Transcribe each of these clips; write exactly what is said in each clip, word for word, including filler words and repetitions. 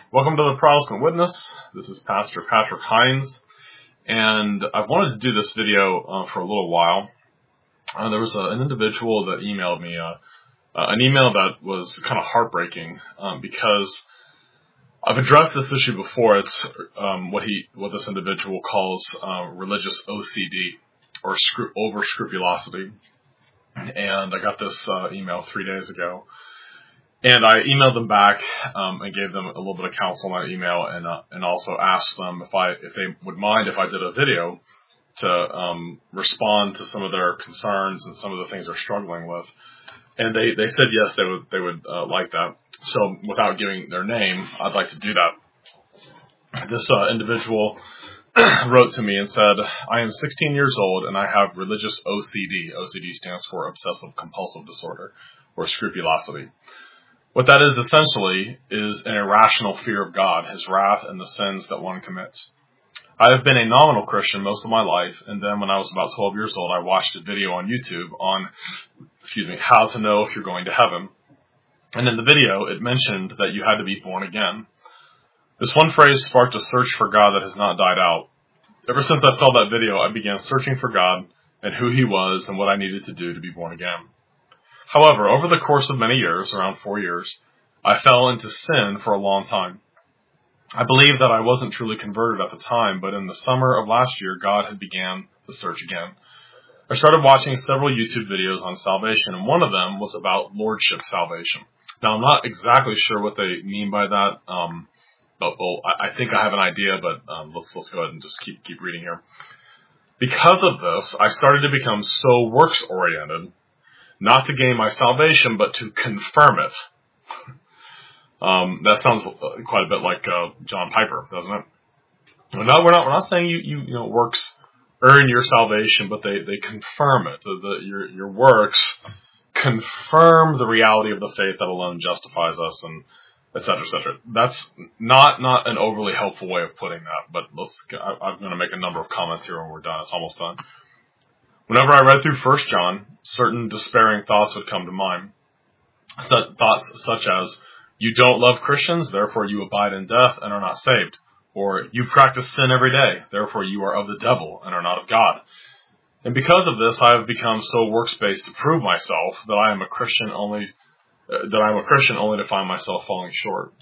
Welcome to the Protestant Witness. This is Pastor Patrick Hines, and I've wanted to do this video uh, for a little while. Uh, there was a, an individual that emailed me, uh, uh, an email that was kind of heartbreaking um, because I've addressed this issue before. It's um, what he, what this individual calls uh, religious O C D or scru- over scrupulosity, and I got this uh, email three days ago. And I emailed them back um, and gave them a little bit of counsel in that email, and uh, and also asked them if I if they would mind if I did a video to um, respond to some of their concerns and some of the things they're struggling with. And they, they said yes, they would they would uh, like that. So without giving their name, I'd like to do that. This uh, individual wrote to me and said, "I am sixteen years old and I have religious O C D. O C D stands for obsessive compulsive disorder or scrupulosity. What that is essentially is an irrational fear of God, His wrath, and the sins that one commits. I have been a nominal Christian most of my life, and then when I was about twelve years old, I watched a video on YouTube on, excuse me, how to know if you're going to heaven. And in the video, it mentioned that you had to be born again. This one phrase sparked a search for God that has not died out. Ever since I saw that video, I began searching for God and who He was and what I needed to do to be born again. However, over the course of many years, around four years, I fell into sin for a long time. I believe that I wasn't truly converted at the time, but in the summer of last year, God had began the search again. I started watching several YouTube videos on salvation, and one of them was about lordship salvation. Now, I'm not exactly sure what they mean by that, um, but well, I think I have an idea, but um, let's let's go ahead and just keep keep reading here. Because of this, I started to become so works-oriented, not to gain my salvation, but to confirm it. Um, that sounds quite a bit like uh, John Piper, doesn't it? No, we're not. We're not saying you, you, you know, works earn your salvation, but they, they confirm it. The, the, your your works confirm the reality of the faith that alone justifies us, and et cetera, et cetera. That's not not an overly helpful way of putting that. But let's. I, I'm going to make a number of comments here when we're done. It's almost done. Whenever I read through First John, certain despairing thoughts would come to mind. Such thoughts such as, you don't love Christians, therefore you abide in death and are not saved. Or, you practice sin every day, therefore you are of the devil and are not of God. And because of this, I have become so works-based to prove myself that I am a Christian only, uh, that I am a Christian only to find myself falling short.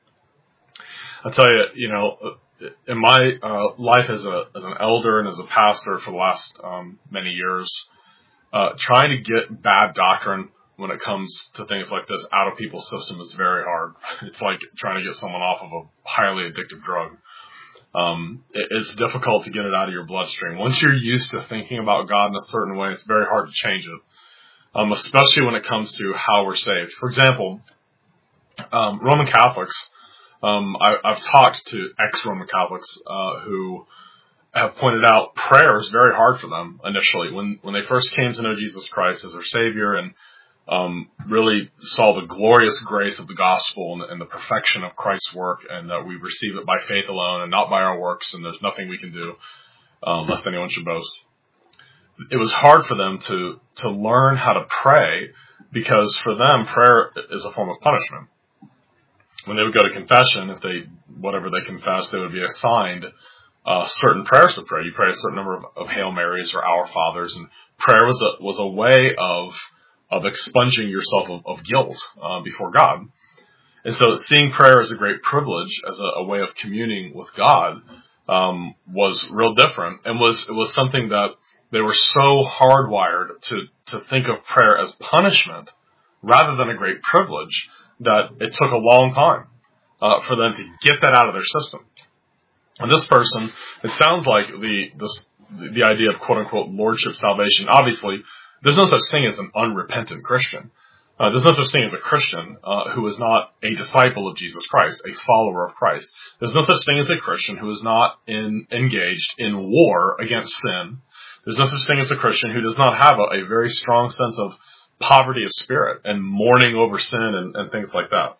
I tell you, you know, in my uh, life as a as an elder and as a pastor for the last um, many years, uh, trying to get bad doctrine when it comes to things like this out of people's system is very hard. It's like trying to get someone off of a highly addictive drug. Um, it, it's difficult to get it out of your bloodstream. Once you're used to thinking about God in a certain way, it's very hard to change it, um, especially when it comes to how we're saved. For example, um, Roman Catholics. Um, I, I've talked to ex-Roman Catholics uh, who have pointed out prayer is very hard for them initially. When when they first came to know Jesus Christ as their Savior and um, really saw the glorious grace of the gospel and, and the perfection of Christ's work, and that we receive it by faith alone and not by our works, and there's nothing we can do, um, lest anyone should boast. It was hard for them to to learn how to pray because for them prayer is a form of punishment. When they would go to confession, if they, whatever they confessed, they would be assigned uh, certain prayers to pray. You pray a certain number of, of Hail Marys or Our Fathers, and prayer was a, was a way of, of expunging yourself of, of guilt uh, before God. And so seeing prayer as a great privilege, as a, a way of communing with God, um, was real different, and was, it was something that they were so hardwired to, to think of prayer as punishment rather than a great privilege, that it took a long time uh, for them to get that out of their system. And this person, it sounds like the this, the idea of quote-unquote lordship salvation. Obviously, there's no such thing as an unrepentant Christian. Uh, there's no such thing as a Christian uh, who is not a disciple of Jesus Christ, a follower of Christ. There's no such thing as a Christian who is not in, engaged in war against sin. There's no such thing as a Christian who does not have a, a very strong sense of poverty of spirit and mourning over sin and, and things like that.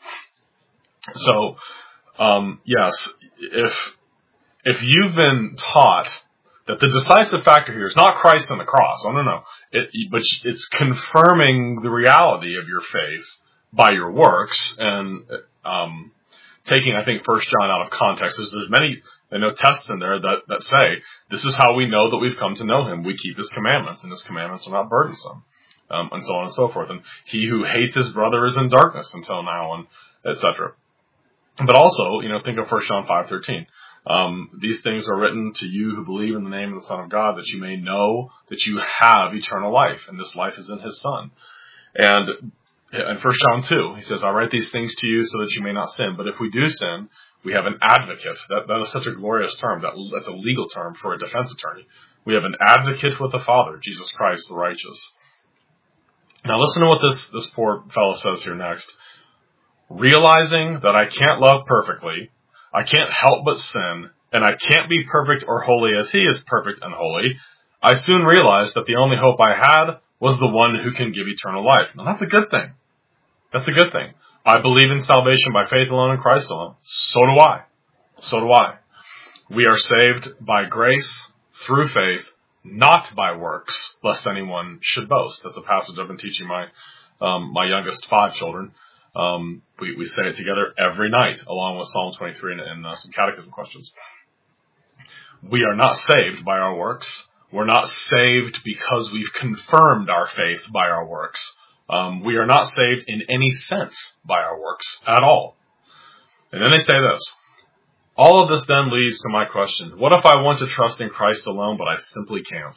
So, um, yes, if if you've been taught that the decisive factor here is not Christ on the cross, oh no, no, it, but it's confirming the reality of your faith by your works, and um, taking, I think, First John out of context. There's, there's many, you know, texts in there that, that say, this is how we know that we've come to know him. We keep his commandments, and his commandments are not burdensome, um, and so on and so forth. And he who hates his brother is in darkness until now, and et cetera. But also, you know, think of First John five thirteen. Um, these things are written to you who believe in the name of the Son of God, that you may know that you have eternal life, and this life is in his Son. And in First John two, he says, I write these things to you so that you may not sin. But if we do sin, we have an advocate. That, that is such a glorious term. That, that's a legal term for a defense attorney. We have an advocate with the Father, Jesus Christ, the righteous. Now listen to what this, this poor fellow says here next. Realizing that I can't love perfectly, I can't help but sin, and I can't be perfect or holy as he is perfect and holy, I soon realized that the only hope I had was the one who can give eternal life. Now that's a good thing. That's a good thing. I believe in salvation by faith alone in Christ alone. So do I. So do I. We are saved by grace, through faith, not by works, lest anyone should boast. That's a passage I've been teaching my um, my youngest five children. Um, we, we say it together every night, along with Psalm twenty-three and, and uh, some catechism questions. We are not saved by our works. We're not saved because we've confirmed our faith by our works. Um, we are not saved in any sense by our works at all. And then they say this. All of this then leads to my question. What if I want to trust in Christ alone, but I simply can't?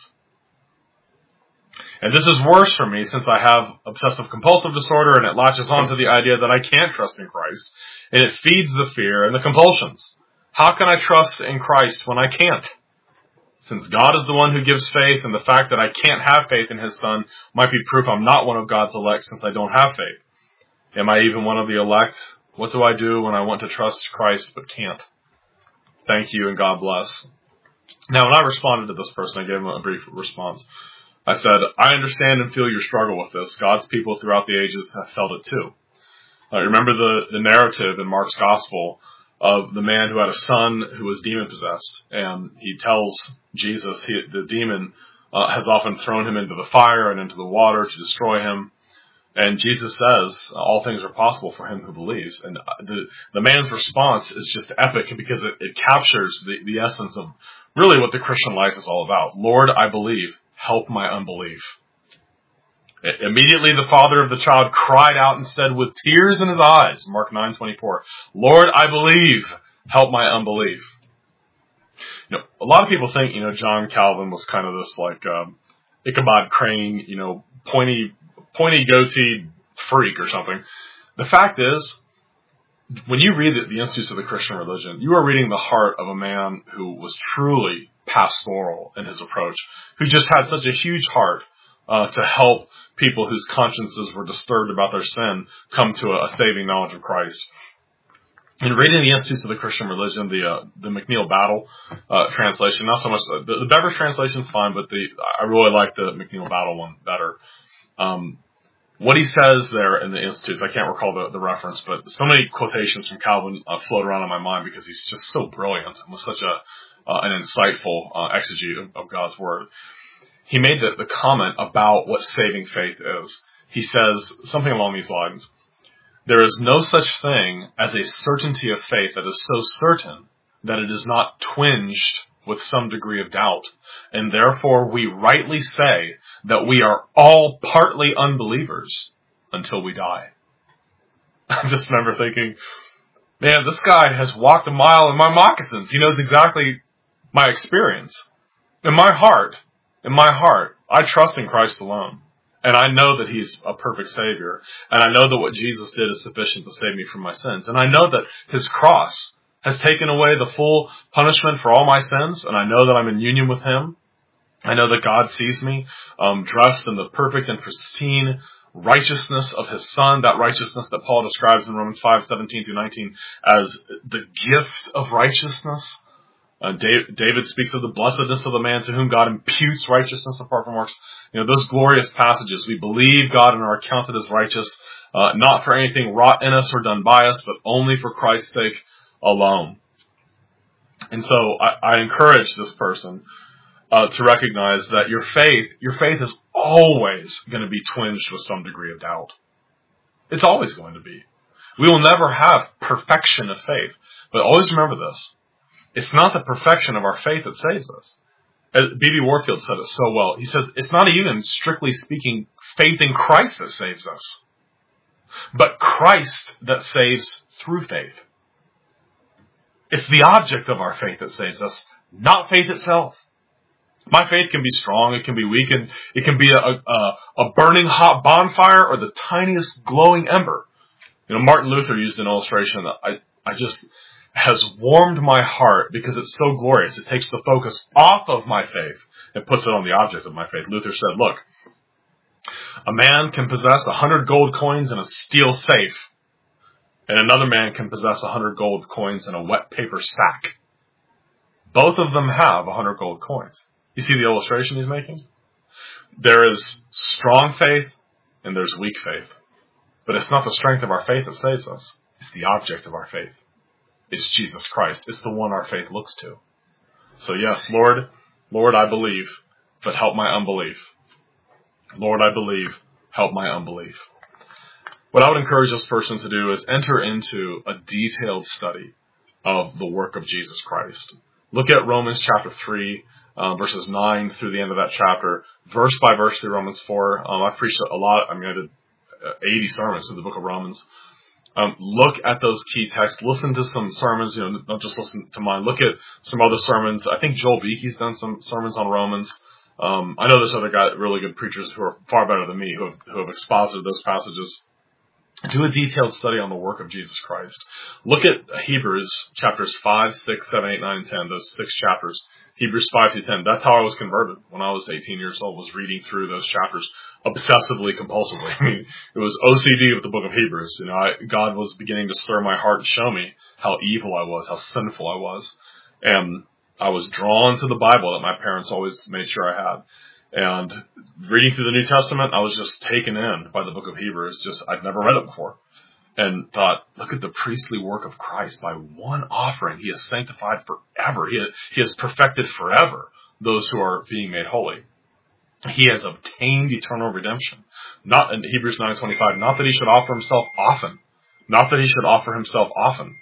And this is worse for me since I have obsessive compulsive disorder, and it latches onto the idea that I can't trust in Christ, and it feeds the fear and the compulsions. How can I trust in Christ when I can't? Since God is the one who gives faith, and the fact that I can't have faith in his Son might be proof I'm not one of God's elect since I don't have faith. Am I even one of the elect? What do I do when I want to trust Christ but can't? Thank you and God bless. Now, when I responded to this person, I gave him a brief response. I said, I understand and feel your struggle with this. God's people throughout the ages have felt it too. Uh, remember the, the narrative in Mark's Gospel of the man who had a son who was demon-possessed. And he tells Jesus he, the demon uh, has often thrown him into the fire and into the water to destroy him. And Jesus says all things are possible for him who believes. And the, the man's response is just epic because it, it captures the, the essence of really what the Christian life is all about. Lord, I believe. Help my unbelief. Immediately the father of the child cried out and said with tears in his eyes, Mark nine twenty-four, Lord, I believe. Help my unbelief. You know, a lot of people think, you know, John Calvin was kind of this like um, Ichabod Crane, you know, pointy, pointy goatee freak or something. The fact is, when you read the, the Institutes of the Christian Religion, you are reading the heart of a man who was truly pastoral in his approach, who just had such a huge heart uh, to help people whose consciences were disturbed about their sin come to a, a saving knowledge of Christ. In reading the Institutes of the Christian Religion, the uh, the McNeil Battle uh, translation, not so much the, the Beveridge translation is fine, but the I really like the McNeil Battle one better. Um, what he says there in the Institutes, I can't recall the, the reference, but so many quotations from Calvin uh, float around in my mind because he's just so brilliant and was such a uh, an insightful uh, exegete of, of God's Word. He made the, the comment about what saving faith is. He says something along these lines. There is no such thing as a certainty of faith that is so certain that it is not twinged with some degree of doubt. And therefore we rightly say that we are all partly unbelievers until we die. I just remember thinking, man, this guy has walked a mile in my moccasins. He knows exactly my experience. In my heart, in my heart, I trust in Christ alone. And I know that he's a perfect Savior. And I know that what Jesus did is sufficient to save me from my sins. And I know that his cross has taken away the full punishment for all my sins. And I know that I'm in union with him. I know that God sees me um, dressed in the perfect and pristine righteousness of his Son, that righteousness that Paul describes in Romans five, seventeen through nineteen as the gift of righteousness. Uh, David speaks of the blessedness of the man to whom God imputes righteousness apart from works. You know, those glorious passages. We believe God and are accounted as righteous, uh, not for anything wrought in us or done by us, but only for Christ's sake alone. And so I, I encourage this person uh, to recognize that your faith, your faith is always going to be twinged with some degree of doubt. It's always going to be. We will never have perfection of faith. But always remember this. It's not the perfection of our faith that saves us. B B Warfield said it so well. He says, it's not even, strictly speaking, faith in Christ that saves us, but Christ that saves through faith. It's the object of our faith that saves us, not faith itself. My faith can be strong, it can be weak, and it can be a, a, a burning hot bonfire or the tiniest glowing ember. You know, Martin Luther used an illustration that I, I just has warmed my heart because it's so glorious. It takes the focus off of my faith and puts it on the object of my faith. Luther said, look, a man can possess a hundred gold coins in a steel safe, and another man can possess a hundred gold coins in a wet paper sack. Both of them have a hundred gold coins. You see the illustration he's making? There is strong faith and there's weak faith. But it's not the strength of our faith that saves us. It's the object of our faith. It's Jesus Christ. It's the one our faith looks to. So yes, Lord, Lord, I believe, but help my unbelief. Lord, I believe, help my unbelief. What I would encourage this person to do is enter into a detailed study of the work of Jesus Christ. Look at Romans chapter three, uh, verses nine through the end of that chapter, verse by verse through Romans four. Um, I've preached a lot. I mean, I did eighty sermons in the book of Romans. Um, look at those key texts. Listen to some sermons. You know, don't just listen to mine. Look at some other sermons. I think Joel Beake's done some sermons on Romans. Um, I know there's other guys, really good preachers who are far better than me who have, who have exposited those passages. Do a detailed study on the work of Jesus Christ. Look at Hebrews chapters five, six, seven, eight, nine, and ten. Those six chapters. Hebrews five through ten. That's how I was converted when I was eighteen years old, was reading through those chapters obsessively, compulsively. I mean, it was O C D with the book of Hebrews. You know, I, God was beginning to stir my heart and show me how evil I was, how sinful I was. And I was drawn to the Bible that my parents always made sure I had. And reading through the New Testament, I was just taken in by the book of Hebrews. Just, I'd never read it before. And thought, look at the priestly work of Christ. By one offering, he has sanctified forever. He has, he has perfected forever those who are being made holy. He has obtained eternal redemption. Not in Hebrews nine twenty-five, not that he should offer himself often. Not that he should offer himself often,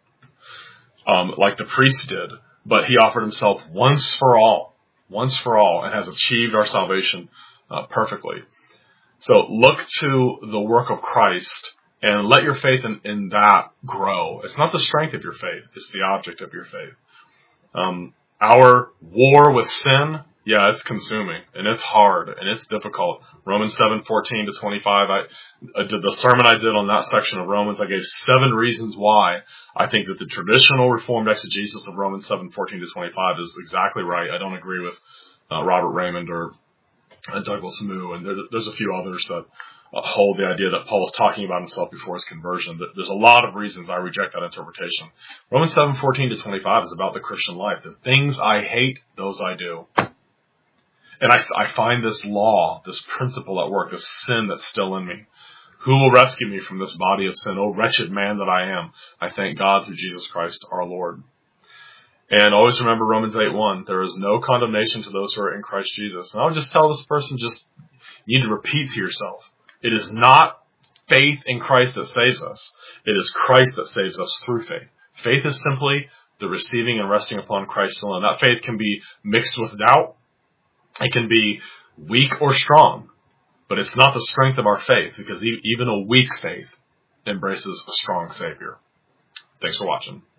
um, like the priest did, but he offered himself once for all, once for all, and has achieved our salvation uh, perfectly. So look to the work of Christ and let your faith in, in that grow. It's not the strength of your faith, it's the object of your faith. Um, our war with sin, yeah, it's consuming, and it's hard, and it's difficult. Romans seven, fourteen to twenty-five, I, I did the sermon I did on that section of Romans. I gave seven reasons why I think that the traditional Reformed exegesis of Romans seven, fourteen to twenty-five is exactly right. I don't agree with uh, Robert Raymond or uh, Douglas Moo, and there, there's a few others that uh, hold the idea that Paul was talking about himself before his conversion. There's a lot of reasons I reject that interpretation. Romans seven, fourteen to twenty-five is about the Christian life. The things I hate, those I do. And I, I find this law, this principle at work, this sin that's still in me. Who will rescue me from this body of sin? Oh, wretched man that I am. I thank God through Jesus Christ our Lord. And always remember Romans eight one. There is no condemnation to those who are in Christ Jesus. And I would just tell this person, just, you need to repeat to yourself. It is not faith in Christ that saves us. It is Christ that saves us through faith. Faith is simply the receiving and resting upon Christ alone. That faith can be mixed with doubt. It can be weak or strong, but it's not the strength of our faith, because even a weak faith embraces a strong Savior. Thanks for watching.